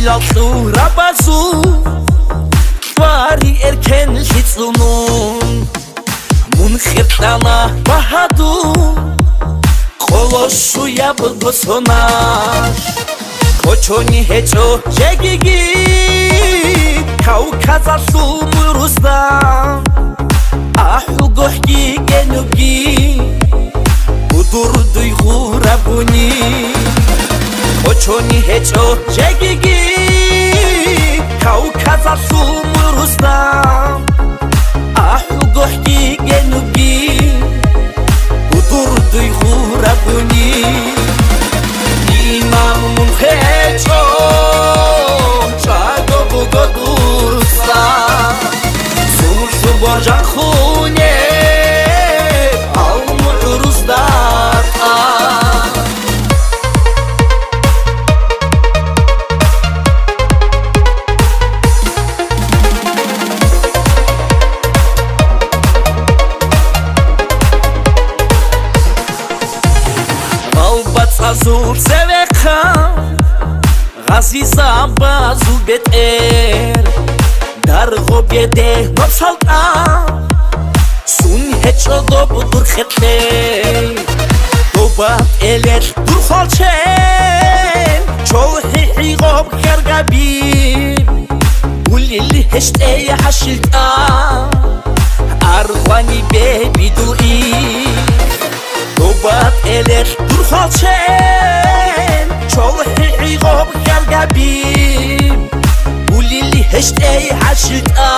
jaltu rabazu Vari erken hitlunun Mun khirtana bahadu Koloshu yabgo sonar Kochoni hecho jegigi Kaukazasu muruzdan Ahu gohgi genugi Budur duygu rabuni Kochoni hecho jegigi Kaukazasu muruzdan Ahu gohgi genugi Budur duygu rabuni İmamım hecho Çago bugo dursa Sumuşu borcan khune Almuruzdan Azul sevekha Gaziza bazu beter Dargo bede nopsalta Sun hecho do budur khetle Dobat elet dur kholchen Chol higob khargabi Ulil heshtey hashilta Arwani be bidui Dobat elet dur kholchen Chol higob khargabi Ulil heshtey hashilta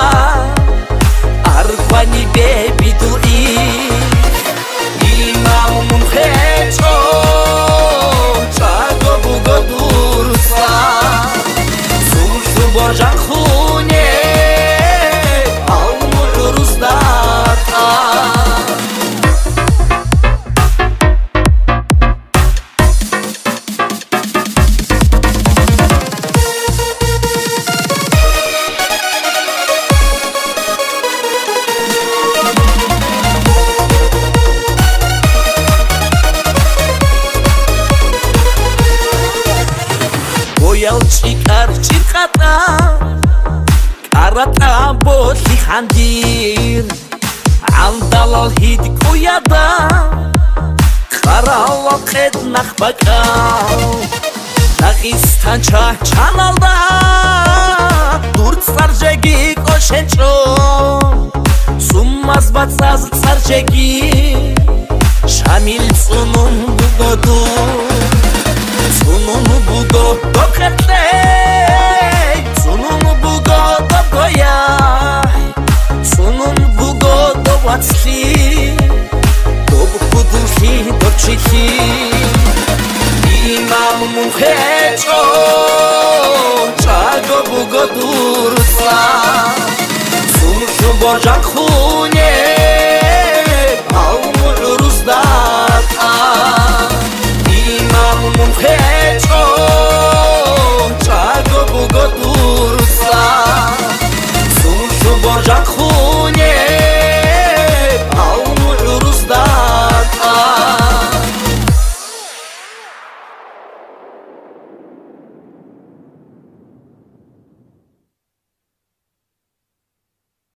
Arwani be bidui İmamım hecho Çago bugo dursa Sumuşu borcan khune Almuruzdan Yalçikar çirkata Karata boli khandir Andalal hidi kuyada Karala qednaq bakal Dağistan çanalda Durt sarjegi koşenço Summaz batsaz sarjegi Şamil sunun bugodu Sununu bugo dokhetley Sununu bugo dogoyay Sununu bugo dovatsli Dobukudulhi dochiki İmamım hecho Çago bugo dursa Sumuşu borcan